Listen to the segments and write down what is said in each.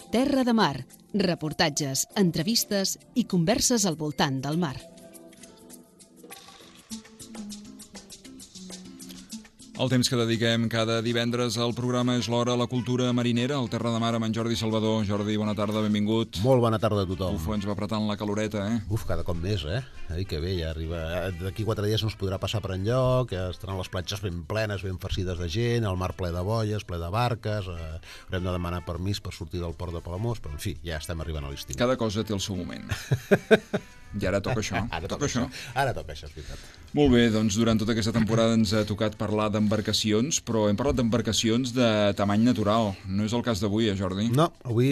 Terra de Mar, reportatges, entrevistes i converses al voltant del mar. El temps que dediquem cada divendres al programa és l'hora a la cultura marinera, al Terra de Mar amb en Jordi Salvador. Jordi, bona tarda, benvingut. Molt bona tarda a tothom. Uf, ens va apretant la caloreta, eh? Uf, cada cop més, eh? Ai, que bé, ja arriba. D'aquí 4 dies no es podrà passar per enlloc, ja estaran les platges ben plenes, ben farcides de gent, el mar ple de boies, ple de barques, haurem de demanar permís per sortir del port de Palamós, però en fi, ja estem arribant a l'estiu. Cada cosa té el seu moment. I ara toca això. Ara toca això, és veritat. Molt bé, doncs durant tota aquesta temporada ens ha tocat parlar d'embarcacions, però hem parlat d'embarcacions de tamany natural. No és el cas d'avui, Jordi? No, avui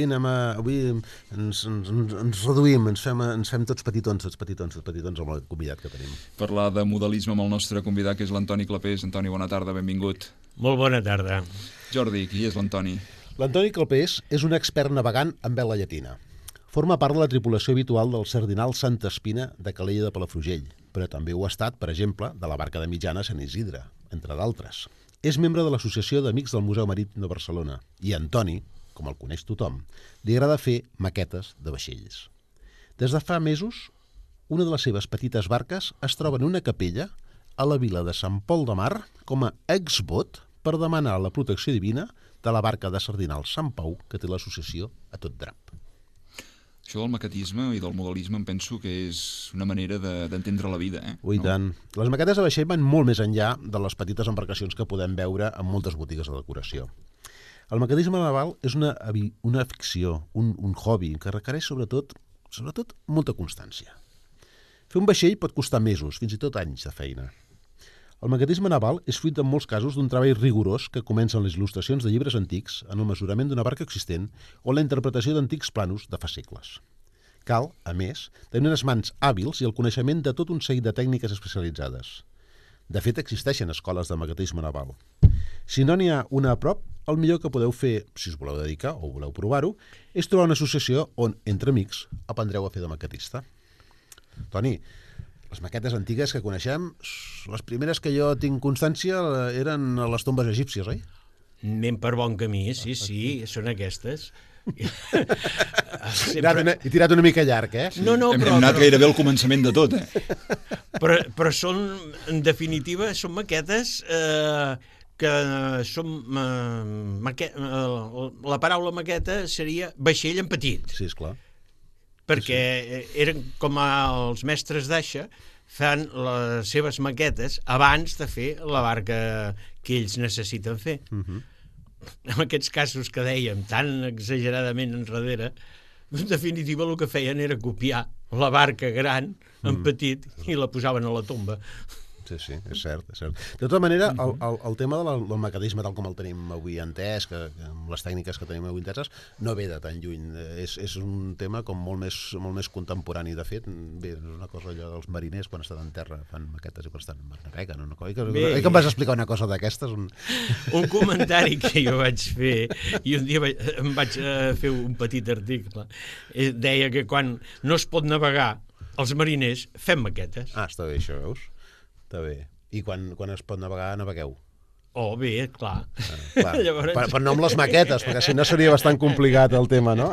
ens reduïm, ens fem tots petitons amb el convidat que tenim. Parlar de modelisme amb el nostre convidat, que és l'Antoni Clapés. Antoni, bona tarda, benvingut. Molt bona tarda. Jordi, qui és l'Antoni? L'Antoni Clapés és un expert navegant amb vela llatina. Forma part de la tripulació habitual del Sardinal Santa Espina de Calella de Palafrugell, però també ho ha estat, per exemple, de la barca de mitjana Sant Isidre, entre d'altres. És membre de l'Associació d'Amics del Museu Marítim de Barcelona i Antoni, com el coneix tothom, li agrada fer maquetes de vaixells. Des de fa mesos, una de les seves petites barques es troba en una capella a la vila de Sant Pol de Mar com a exbot per demanar la protecció divina de la barca de Sardinal Sant Pau que té l'associació a tot drap. Això del maquetisme i del modelisme em penso que és una manera d'entendre la vida, eh? Ui, tant. Les maquetes de vaixell van molt més enllà de les petites embarcacions que podem veure en moltes botigues de decoració. El maquetisme naval és una ficció, un hobby que requereix sobretot molta constància. Fer un vaixell pot costar mesos, fins i tot anys de feina. El maquetisme naval és fruit en molts casos d'un treball rigorós que comença en les il·lustracions de llibres antics, en el mesurament d'una barca existent o en la interpretació d'antics planos de fa segles. Cal, a més, tenir unes mans hàbils i el coneixement de tot un seguit de tècniques especialitzades. De fet, existeixen escoles de maquetisme naval. Si no n'hi ha una a prop, el millor que podeu fer, si us voleu dedicar o voleu provar-ho, és trobar una associació on, entre amics, aprendreu a fer de maquetista. Toni, les maquetes antigues que coneixem, les primeres que jo tinc constància eren a les tombes egípcies, oi? Anem per bon camí, sí, són aquestes. He tirat una mica llarg, eh? No, Hem anat gairebé al començament de tot, eh? Però són, en definitiva, són maquetes que són... La paraula maqueta seria vaixell en petit. Sí, esclar. Perquè eren com els mestres d'aixa fan les seves maquetes abans de fer la barca que ells necessiten fer. En aquests casos que dèiem tan exageradament enrere, en definitiva el que feien era copiar la barca gran en petit i la posaven a la tomba. Sí, és cert. De tota manera, el tema del maquetisme tal com el tenim avui entès, amb les tècniques que tenim avui enteses, no ve de tan lluny. És un tema com molt més contemporani. De fet, bé, és una cosa allò dels mariners quan estan en terra fan maquetes i quan estan en mar naveguen. Oi que em vas explicar una cosa d'aquestes? Un comentari que jo vaig fer, i un dia em vaig fer un petit article, deia que quan no es pot navegar, els mariners fem maquetes. Ah, està bé, això, veus? Està bé. I quan es pot navegar, navegueu. Oh, bé, clar. Llavors... Però no amb les maquetes, perquè si no seria bastant complicat el tema, no?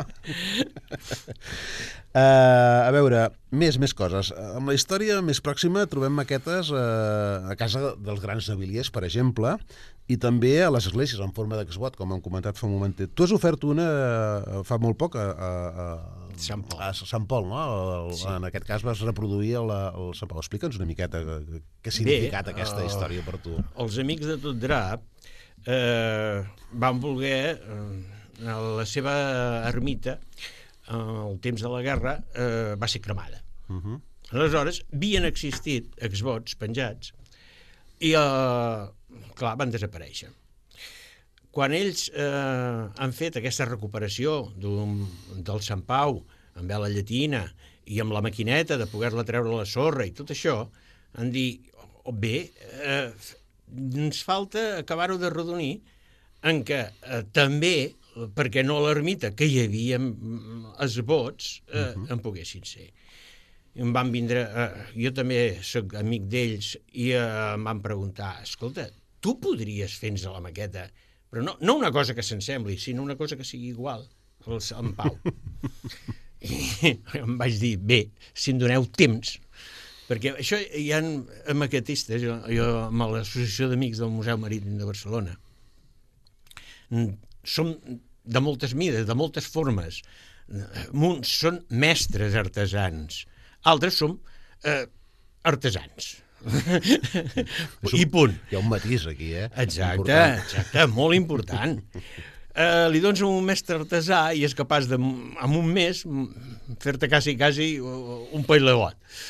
A veure, més coses. Amb la història més pròxima trobem maquetes a casa dels grans naviliers, per exemple, i també a les esglésies en forma d'exbot, com hem comentat fa un momentet. Tu has ofert una fa molt poc a Sant Pol, no? Sí. En aquest cas vas reproduir el Sant Pol. Explica'ns una miqueta què ha significat aquesta història per tu. Els Amics de Tot Drap van voler la seva ermita al temps de la guerra va ser cremada. Aleshores, havien existit exvots penjats i, clar, van desaparèixer. Quan ells han fet aquesta recuperació del Sant Pau amb vela llatina i amb la maquineta de poder-la treure la sorra i tot això, han dit, ens falta acabar-ho de redonir en què també, perquè no a l'ermita, que hi havia esbots, en poguessin ser. Em van vindre, jo també soc amic d'ells, i em van preguntar, escolta, tu podries fer-nos la maqueta, però no una cosa que s'ensembli, sinó una cosa que sigui igual el Sant Pau. I em vaig dir, bé, si em doneu temps, perquè això hi ha maquetistes, jo amb l'Associació d'Amics del Museu Marítim de Barcelona, som de moltes mides, de moltes formes, uns són mestres artesans, altres som artesans. I punt. Hi ha un matís aquí, Exacte, molt important. Li dones a un mestre artesà i és capaç de, en un mes, fer-te quasi un pailegot.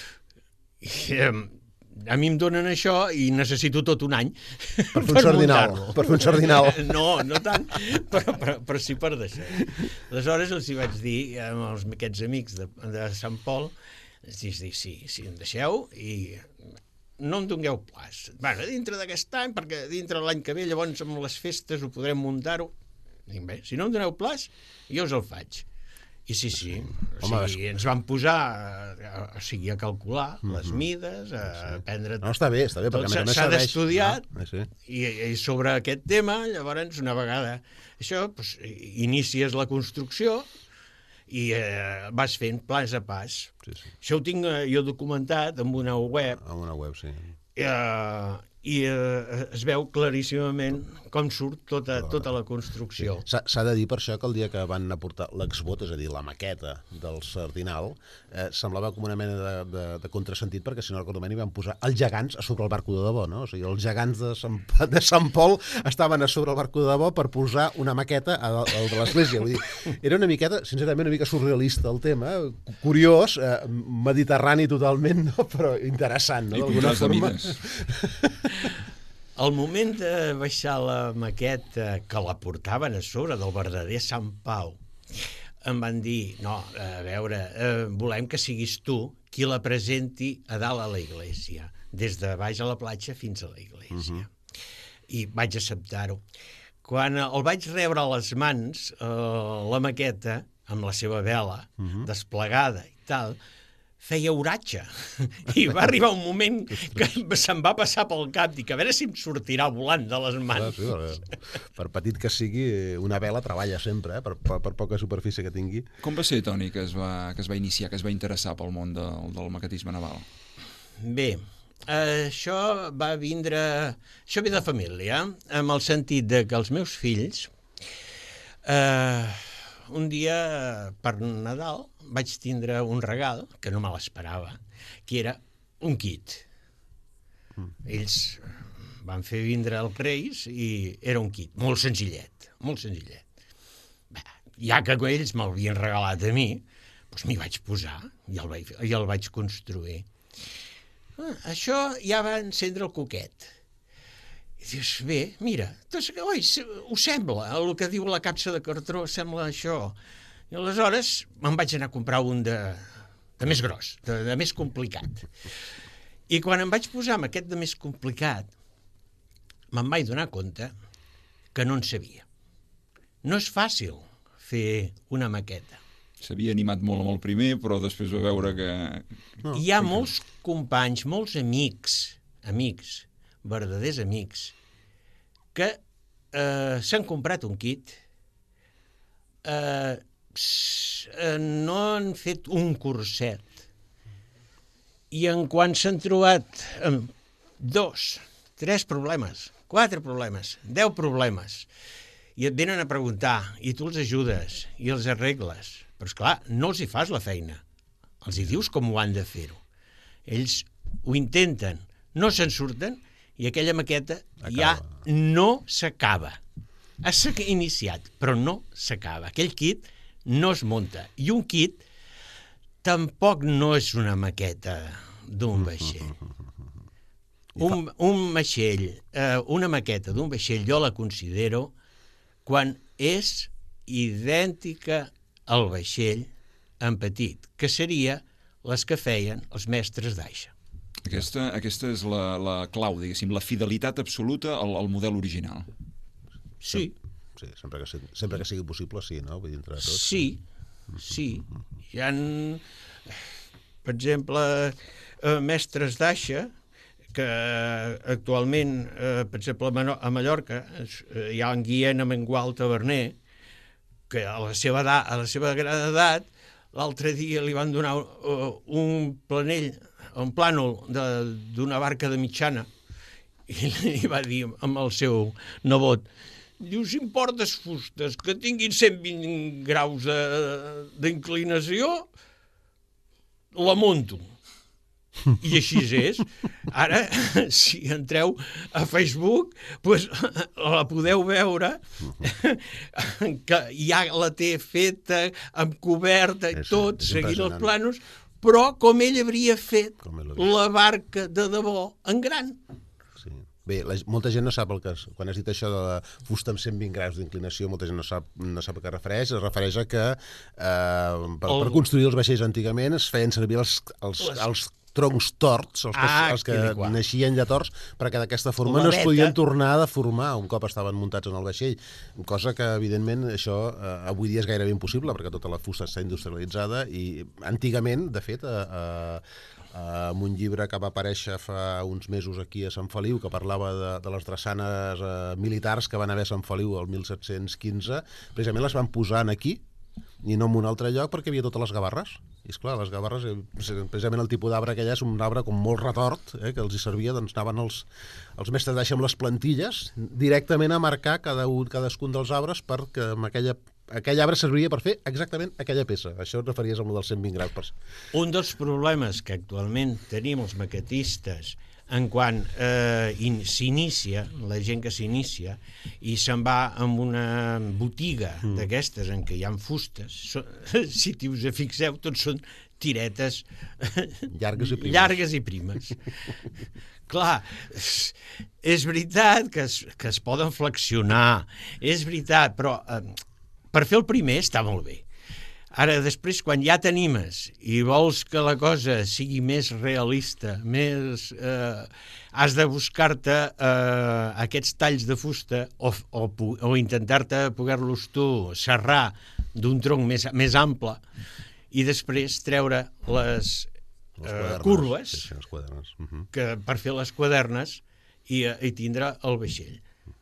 A mi em donen això i necessito tot un any per fer un sardinal. No tant, però sí per deixar. Aleshores els hi vaig dir a aquests amics de Sant Pol, sí, em deixeu i no em dongueu plaç. Bueno, dintre d'aquest any, perquè dintre l'any que ve, llavors amb les festes ho podrem muntar-ho. Dic, bé, si no em doneu plaç, jo us el faig. I sí. Ens van posar a calcular les mides, a prendre... No, està bé, perquè a més s'ha d'estudiar sí. I sobre aquest tema, llavors, una vegada això, inicies la construcció i vas fent pas a pas. Sí. Això ho tinc jo documentat en una web. En una web, sí. I es veu claríssimament com surt tota la construcció. Sí. S'ha de dir per això que el dia que van aportar l'exbot, és a dir, la maqueta del Sardinal, semblava com una mena de contrasentit, perquè si no recordo bé hi van posar els gegants a sobre el barco de debò, no? O sigui, els gegants de Sant Pol estaven a sobre el barco de debò per posar una maqueta al de l'església. Vull dir, era una miqueta, sincerament, una mica surrealista el tema, curiós, mediterrani totalment, no? Però interessant, no? D'alguna forma. Al moment de baixar la maqueta que la portaven a sobre del verdader Sant Pau, em van dir, no, a veure, volem que siguis tu qui la presenti a dalt a la iglesia, des de baix a la platja fins a la iglesia. I vaig acceptar-ho. Quan el vaig rebre a les mans, la maqueta, amb la seva vela, desplegada i tal, feia oratge. I va arribar un moment que se'm va passar pel cap, dic, a veure si em sortirà volant de les mans. Sí, per petit que sigui, una vela treballa sempre, per poca superfície que tingui. Com va ser, Toni, que es va iniciar, que es va interessar pel món del maquetisme naval? Bé, això ve de família, amb el sentit de que els meus fills, un dia per Nadal, vaig tindre un regal, que no me l'esperava, que era un kit. Ells van fer vindre els Reis i era un kit, molt senzillet. Bé, ja que ells m'havien regalat a mi, doncs m'hi vaig posar i el vaig construir. Això ja va encendre el coquet. I dius, bé, mira, ho sembla, el que diu la capsa de cartró sembla això. I aleshores me'n vaig anar a comprar un de més gros, de més complicat. I quan em vaig posar amb aquest de més complicat, me'n vaig donar compte que no en sabia. No és fàcil fer una maqueta. S'havia animat molt amb el primer, però després va veure que... Hi ha molts companys, molts amics, verdaders amics, que s'han comprat un kit, no han fet un curset i en quan s'han trobat amb 2, 3 problemes, 4 problemes, 10 problemes i et venen a preguntar i tu els ajudes i els arregles, però esclar, no els hi fas la feina, els hi dius com ho han de fer-ho, ells ho intenten, no se'n surten i aquella maqueta ja no s'acaba. S'ha iniciat, però no s'acaba. Aquell kit no es munta. I un kit tampoc no és una maqueta d'un vaixell. Un vaixell, una maqueta d'un vaixell, jo la considero quan és idèntica al vaixell en petit, que seria les que feien els mestres d'aixa. Aquesta és la clau, diguéssim, la fidelitat absoluta al model original. Sí. Sí, sempre que sigui possible, sí, no? Vull dir, entre tots. Sí. Hi ha, per exemple, mestres d'aixa, que actualment, per exemple, a Mallorca, hi ha en Guillem Amengual Taverner, que a la seva gran edat, l'altre dia li van donar un plànol d'una barca de mitjana, i li va dir amb el seu nebot, diu, si em portes fustes que tinguin 120 graus d'inclinació, la monto. I així és. Ara, si entreu a Facebook, doncs la podeu veure, que ja la té feta, amb coberta i tot, seguint els plànols, però com ell hauria fet la barca de debò en gran. Sí. Bé, molta gent no sap quan has dit això de la fusta amb 120 graus d'inclinació, molta gent no sap a què refereix. Es refereix a que per construir els vaixells antigament es feien servir els troncs torts, els que naixien ja torts, perquè d'aquesta forma no es podien tornar a deformar un cop estaven muntats en el vaixell, cosa que, evidentment, això avui dia és gairebé impossible, perquè tota la fusta està industrialitzada i, antigament, de fet, amb un llibre que va aparèixer fa uns mesos aquí a Sant Feliu, que parlava de les drassanes militars que van haver a Sant Feliu el 1715, precisament les van posar aquí, i no en un altre lloc, perquè hi havia totes les gavarres. I esclar, les gavarres, precisament el tipus d'arbre que hi ha és un arbre com molt retort, que els hi servia, doncs anaven els mestres d'aixa amb les plantilles directament a marcar cadascun dels arbres, perquè amb aquell arbre serviria per fer exactament aquella peça. Això et referies amb el dels 120 graus. Un dels problemes que actualment tenim els maquetistes en quan s'inicia, la gent que s'inicia, i se'n va amb una botiga d'aquestes en què hi ha fustes, si us fixeu, tots són tiretes llargues i primes. Clar, és veritat que es poden flexionar, és veritat, però per fer el primer està molt bé. Ara, després, quan ja t'animes i vols que la cosa sigui més realista, has de buscar-te aquests talls de fusta o intentar-te poder-los tu serrar d'un tronc més ample i després treure les curves per fer les quadernes i tindre el vaixell.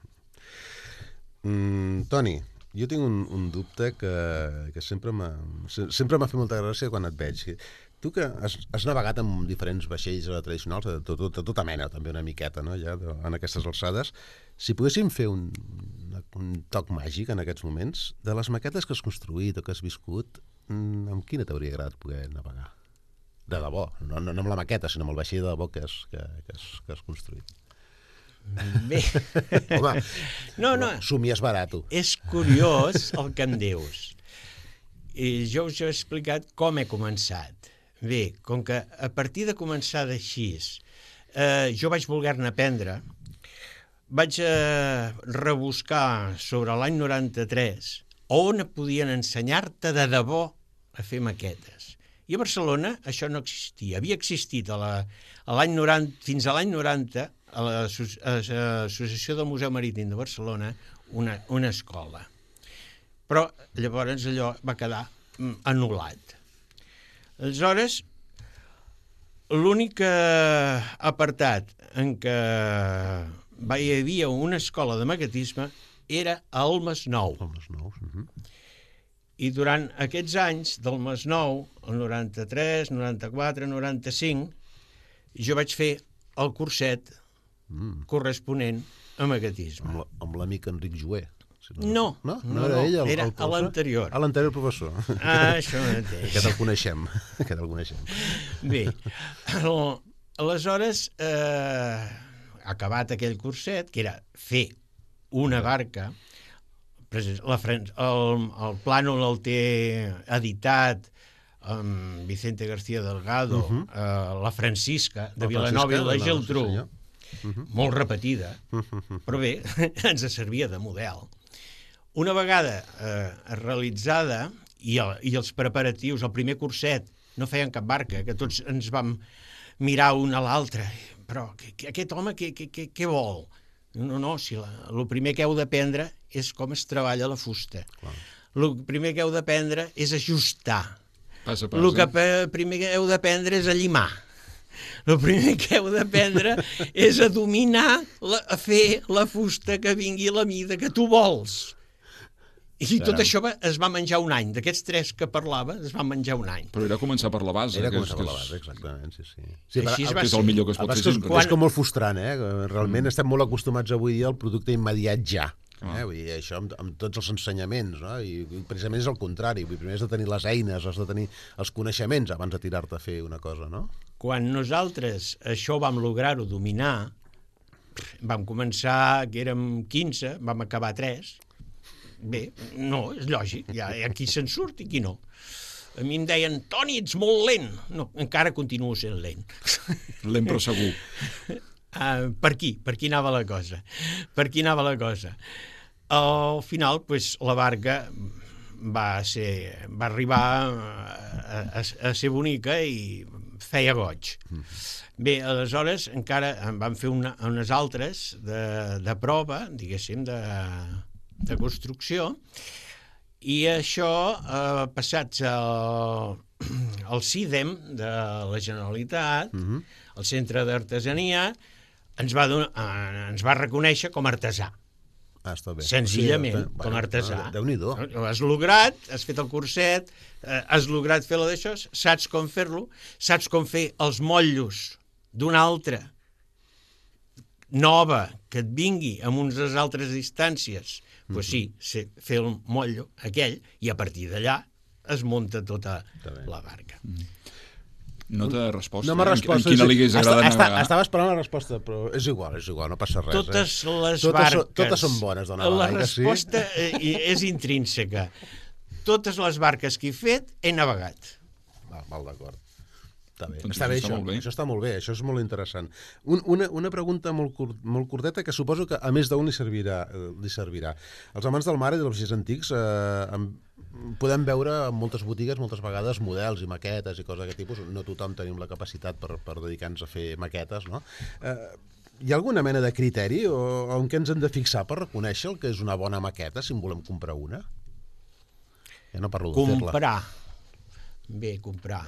Toni, jo tinc un dubte que sempre m'ha fet molta gràcia quan et veig. Tu que has navegat amb diferents vaixells tradicionals, de tota mena, també una miqueta, no? Ja en aquestes alçades, si poguéssim fer un toc màgic en aquests moments, de les maquetes que has construït o que has viscut, amb quina t'hauria agradat poder navegar? De debò, no amb la maqueta, sinó amb el vaixell de debò que has construït. Bé. Home, somies barat. És curiós el que em dius. I jo us he explicat com he començat. Bé, com que a partir de començar d'així jo vaig voler-ne aprendre, vaig rebuscar sobre l'any 93 on podien ensenyar-te de debò a fer maquetes. I a Barcelona això no existia. Havia existit fins a l'any 90 a l'Associació del Museu Marítim de Barcelona una escola. Però llavors allò va quedar anul·lat. Aleshores, l'únic apartat en què hi havia una escola de maquetisme era al Masnou. I durant aquests anys del Masnou, el 93, 94, 95, jo vaig fer el curset corresponent a maquetisme. Amb l'amic Enric Joé. No, era ell era a l'anterior. A l'anterior professor. Això mateix. Que te'l coneixem. Bé, aleshores, acabat aquell curset, que era fer una barca, el plànol el té editat amb Vicente García Delgado, la Francisca, de Vilanova i la Geltrú, molt repetida, però bé, ens servia de model. Una vegada realitzada i els preparatius, el primer curset, no feien cap barca, que tots ens vam mirar un a l'altre, però aquest home què vol? No, si el primer que heu d'aprendre és com es treballa la fusta. El primer que heu d'aprendre és ajustar. Pas a pas. El que primer que heu d'aprendre és a llimar. El primer que heu d'aprendre és a dominar, a fer la fusta que vingui a la mida que tu vols. I tot això es va menjar un any. D'aquests 3 que parlava, es va menjar un any. Però era començar per la base. Era començar per la base, exactament, sí. Així Que és el millor que es pot fer sempre. És com molt frustrant, Realment estem molt acostumats avui dia al producte immediat ja. Vull dir, això amb tots els ensenyaments, no? I precisament és el contrari. Primer has de tenir les eines, has de tenir els coneixements abans de tirar-te a fer una cosa, no? Quan nosaltres això vam lograr-ho dominar, vam començar, que érem 15, vam acabar 3. Bé, no, és lògic, hi ha qui se'n surt i qui no. A mi em deien, Toni, ets molt lent. No, encara continuo sent lent. Lent però segur. Per aquí anava la cosa. Al final, pues, la barca va arribar a ser bonica i feia goig. Bé, aleshores encara en van fer unes altres de prova, diguéssim, de construcció, i això, passats al CIDEM de la Generalitat, el Centre d'Artesania, ens va reconèixer com a artesà. Està bé. Senzillament, com a artesà. Déu-n'hi-do. Has lograt, has fet el curset, has lograt fer-lo d'això, saps com fer-lo, saps com fer els motllos d'una altra nova que et vingui amb unes altres distàncies. Pues sí, sé fer el motllo aquell, i a partir d'allà es munta tota la barca. No t'ha respost. No m'ha respost. En quina li hagués agradat navegar? Estava esperant la resposta, però és igual, no passa res. Totes les barques... Totes són bones de navegar. La resposta és intrínseca. Totes les barques que he fet, he navegat. Val, d'acord. Està bé, Doncs està bé, molt bé. això està molt bé, això és molt interessant. Una pregunta molt curteta que suposo que a més d'un li servirà. Els amants del mar i dels vaixells antics podem veure en moltes botigues moltes vegades models i maquetes i coses d'aquest tipus. No tothom tenim la capacitat per dedicar-nos a fer maquetes, no? Hi ha alguna mena de criteri en què ens hem de fixar per reconèixer el que és una bona maqueta si en volem comprar una? Ja no parlo de fer-la. Comprar.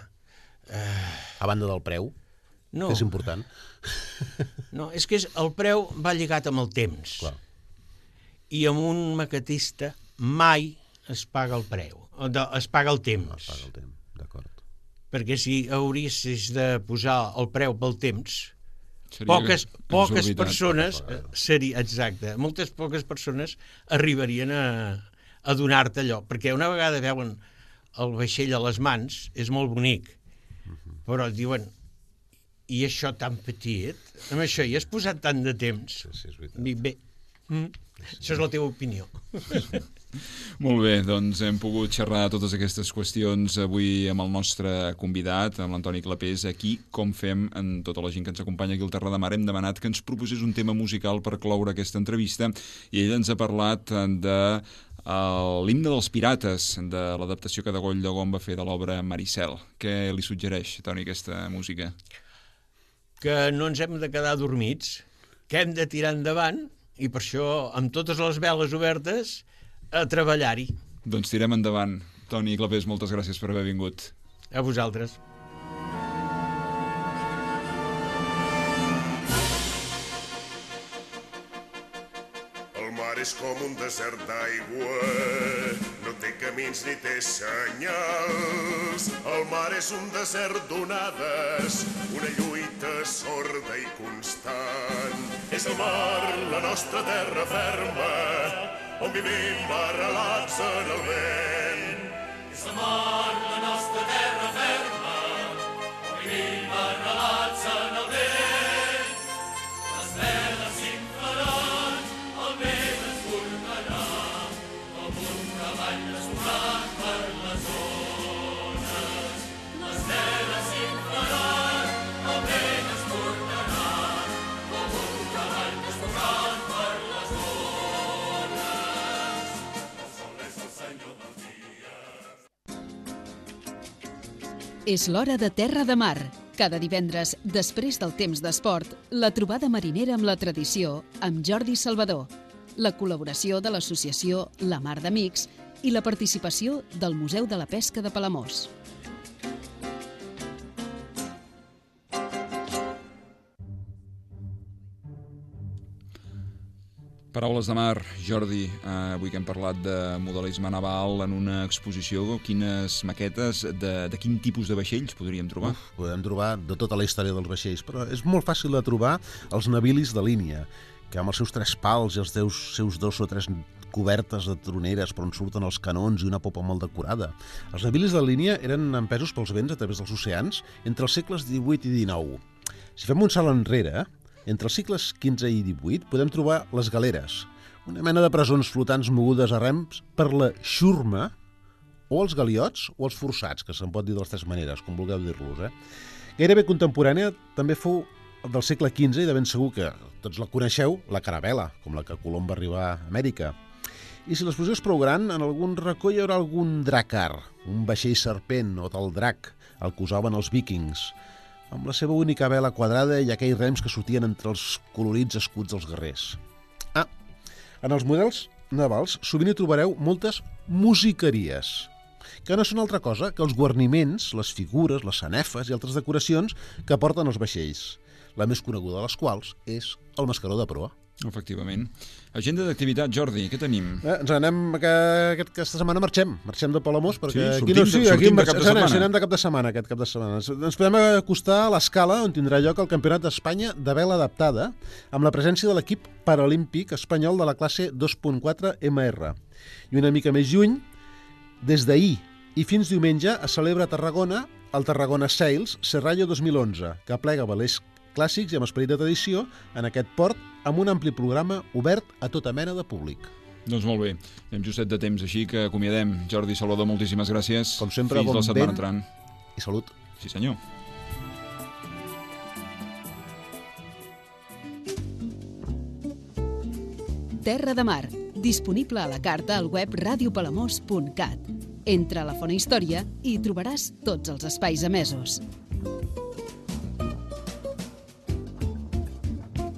A banda del preu, no, que és important. No, és que el preu va lligat amb el temps. Clar. I amb un maquetista mai es paga el preu, es paga el temps. No, es paga el temps, d'acord. Perquè si hauries de posar el preu pel temps, poques persones moltes poques persones arribarien a donar-te allò, perquè una vegada veuen el vaixell a les mans, és molt bonic, però diuen, i això tan petit? Amb això hi has posat tant de temps? Sí, és veritat. Bé, això és la teva opinió. Molt bé, doncs hem pogut xerrar totes aquestes qüestions avui amb el nostre convidat, amb l'Antoni Clapés, aquí, com fem en tota la gent que ens acompanya aquí al Terra de Mar. Hem demanat que ens proposés un tema musical per cloure aquesta entrevista i ell ens ha parlat de l'himne dels pirates, de l'adaptació que Degoll de Gom va fer de l'obra Maricel. Què li suggereix, Toni, aquesta música? Que no ens hem de quedar dormits, que hem de tirar endavant, i per això, amb totes les veles obertes, a treballar-hi. Doncs tirem endavant. Toni Clapés, moltes gràcies per haver vingut. A vosaltres. És com un desert d'aigua, no té camins ni té senyals. El mar és un desert d'onades, una lluita sorda i constant. És el mar, la nostra terra ferma, on vivim arrelats en el vent. És el mar, la nostra terra ferma, on vivim arrelats en el vent. Les veles s'inflaran, el vent ens portarà, com un cavall desfogant per les ones. Les veles s'inflaran, el vent ens portarà, com un cavall desfogant per les ones. El sol és el senyor del dia. És l'hora de Terra de Mar. Cada divendres, després del temps d'esport, la trobada marinera amb la tradició amb Jordi Salvador, la col·laboració de l'associació La Mar d'Amics i la participació del Museu de la Pesca de Palamós. Paraules de mar, Jordi, avui que hem parlat de modelisme naval en una exposició, quines maquetes de quin tipus de vaixells podríem trobar? Podem trobar de tota la història dels vaixells, però és molt fàcil de trobar els navilis de línia, que amb els seus 3 pals i els seus 2 o 3 cobertes de troneres per on surten els canons i una popa molt decorada. Els navilis de línia eren empesos pels vents a través dels oceans entre els segles XVIII i XIX. Si fem un salt enrere, entre els segles XV i XVIII podem trobar les galeres, una mena de presons flotants mogudes a rems per la xurma, o els galiots o els forçats, que se'n pot dir de les 3 maneres, com vulgueu dir-los. Gairebé contemporània també fou del segle XV i de ben segur que tots la coneixeu, la caravela, com la que Colom va arribar a Amèrica. I si l'explosió és prou gran, en algun racó hi haurà algun dracar, un vaixell serpent o tal drac, el que usaven els vikings, amb la seva única vela quadrada i aquells rems que sortien entre els colorits escuts dels guerrers. En els models navals sovint hi trobareu moltes musiqueries, que no són altra cosa que els guarniments, les figures, les sanefes i altres decoracions que porten els vaixells, la més coneguda de les quals és el mascaró de proa. Efectivament. Agenda d'activitat, Jordi, què tenim? Ens anem, aquesta setmana marxem de Palamós, perquè sortim de cap de setmana. Anem de cap de setmana, aquest cap de setmana. Ens podem acostar a l'Escala, on tindrà lloc el Campionat d'Espanya de vela adaptada, amb la presència de l'equip paralímpic espanyol de la classe 2.4 MR. I una mica més lluny, des d'ahir i fins diumenge es celebra a Tarragona el Tarragona Sails Serrallo 2011, que aplega velers clàssics i amb esperit de tradició en aquest port amb un ampli programa obert a tota mena de públic. Doncs molt bé, anem justet de temps, així que acomiadem. Jordi Salvador, moltíssimes gràcies. Com sempre, fins bon la setmana vent entrant. I salut. Sí, senyor. Terra de Mar, disponible a la carta al web radiopalamós.cat. Entra a la Fona Història i hi trobaràs tots els espais emesos.